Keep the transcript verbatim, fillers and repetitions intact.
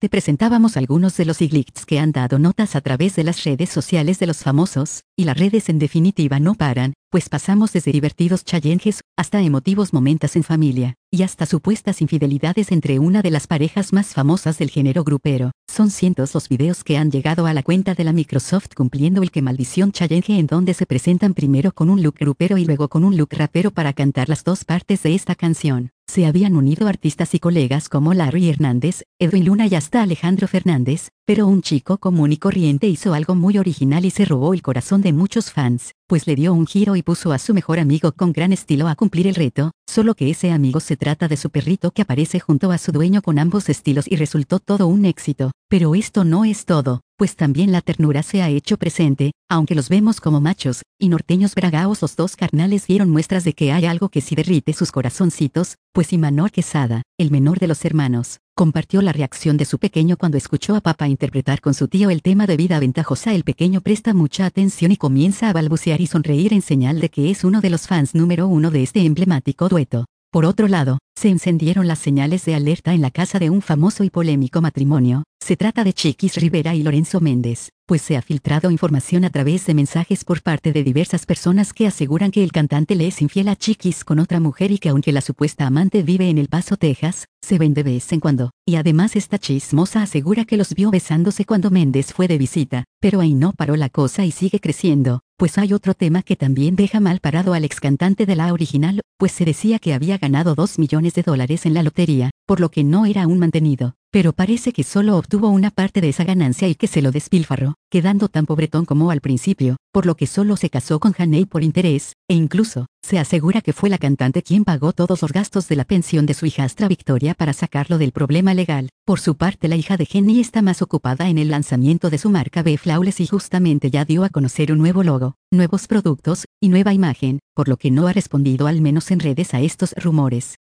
te presentábamos algunos de los iglits que han dado notas a través de las redes sociales de los famosos, y las redes en definitiva no paran, pues pasamos desde divertidos challenges, hasta emotivos momentos en familia, y hasta supuestas infidelidades entre una de las parejas más famosas del género grupero. Son cientos los videos que han llegado a la cuenta de la Microsoft cumpliendo el que maldición challenge, en donde se presentan primero con un look grupero y luego con un look rapero para cantar las dos partes de esta canción. Se habían unido artistas y colegas como Larry Hernández, Edwin Luna y hasta Alejandro Fernández, pero un chico común y corriente hizo algo muy original y se robó el corazón de muchos fans, pues le dio un giro y puso a su mejor amigo con gran estilo a cumplir el reto, solo que ese amigo se trata de su perrito que aparece junto a su dueño con ambos estilos y resultó todo un éxito. Pero esto no es todo, pues también la ternura se ha hecho presente, aunque los vemos como machos y norteños bragaos, los dos carnales dieron muestras de que hay algo que sí derrite sus corazoncitos, pues Imanol Quesada, el menor de los hermanos, compartió la reacción de su pequeño cuando escuchó a papá interpretar con su tío el tema de Vida Ventajosa. El pequeño presta mucha atención y comienza a balbucear y sonreír en señal de que es uno de los fans número uno de este emblemático dueto. Por otro lado, se encendieron las señales de alerta en la casa de un famoso y polémico matrimonio. Se trata de Chiquis Rivera y Lorenzo Méndez, pues se ha filtrado información a través de mensajes por parte de diversas personas que aseguran que el cantante le es infiel a Chiquis con otra mujer y que aunque la supuesta amante vive en El Paso, Texas, se ven de vez en cuando. Y además esta chismosa asegura que los vio besándose cuando Méndez fue de visita, pero ahí no paró la cosa y sigue creciendo, pues hay otro tema que también deja mal parado al ex cantante de la original, pues se decía que había ganado dos millones de dólares en la lotería, por lo que no era un mantenido, pero parece que solo obtuvo una parte de esa ganancia y que se lo despilfarró, quedando tan pobretón como al principio, por lo que solo se casó con Janey por interés, e incluso, se asegura que fue la cantante quien pagó todos los gastos de la pensión de su hijastra Victoria para sacarlo del problema legal. Por su parte, la hija de Jenny está más ocupada en el lanzamiento de su marca Be Flawless y justamente ya dio a conocer un nuevo logo, nuevos productos y nueva imagen, por lo que no ha respondido al menos en redes a estos rumores.